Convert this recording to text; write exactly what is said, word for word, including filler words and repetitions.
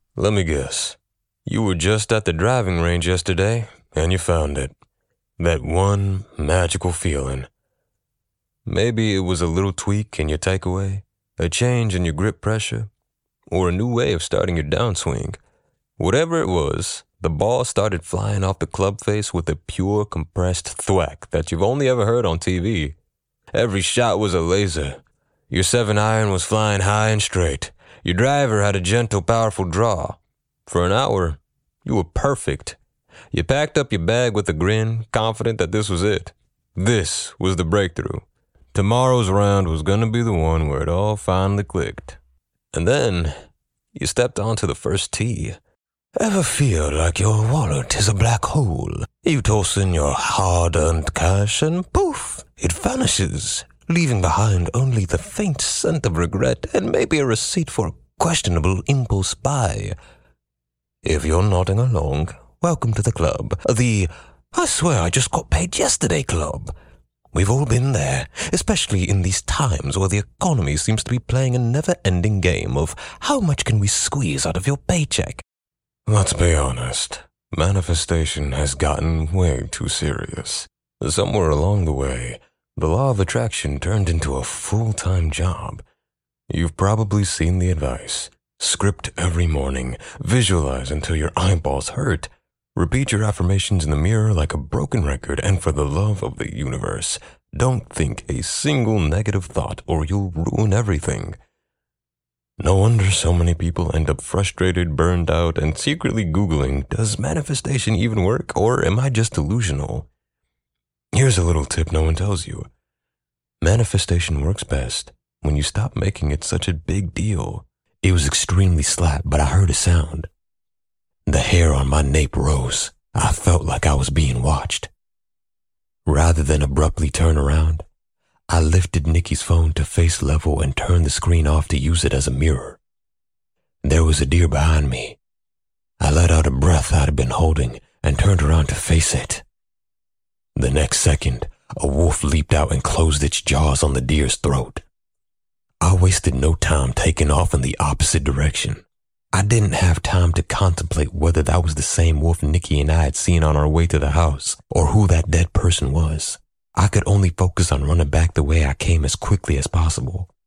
Let me guess. You were just at the driving range yesterday, and you found it. That one magical feeling. Maybe it was a little tweak in your takeaway, a change in your grip pressure, or a new way of starting your downswing. Whatever it was, the ball started flying off the club face with a pure compressed thwack that you've only ever heard on T V. Every shot was a laser. Your seven iron was flying high and straight. Your driver had a gentle, powerful draw. For an hour, you were perfect. You packed up your bag with a grin, confident that this was it. This was the breakthrough. Tomorrow's round was going to be the one where it all finally clicked. And then, you stepped onto the first tee. Ever feel like your wallet is a black hole? You toss in your hard-earned cash and poof, it vanishes, leaving behind only the faint scent of regret and maybe a receipt for a questionable impulse buy. If you're nodding along, welcome to the club. The, I swear I just got paid yesterday club. We've all been there, especially in these times where the economy seems to be playing a never-ending game of how much can we squeeze out of your paycheck. Let's be honest, manifestation has gotten way too serious. Somewhere along the way, the law of attraction turned into a full-time job. You've probably seen the advice. Script every morning, visualize until your eyeballs hurt, repeat your affirmations in the mirror like a broken record, and for the love of the universe, don't think a single negative thought or you'll ruin everything. No wonder so many people end up frustrated, burned out, and secretly Googling, does manifestation even work, or am I just delusional? Here's a little tip no one tells you. Manifestation works best when you stop making it such a big deal. It was extremely slack, but I heard a sound. The hair on my nape rose. I felt like I was being watched. Rather than abruptly turn around, I lifted Nikki's phone to face level and turned the screen off to use it as a mirror. There was a deer behind me. I let out a breath I'd been holding and turned around to face it. The next second, a wolf leaped out and closed its jaws on the deer's throat. I wasted no time taking off in the opposite direction. I didn't have time to contemplate whether that was the same wolf Nikki and I had seen on our way to the house or who that dead person was. I could only focus on running back the way I came as quickly as possible.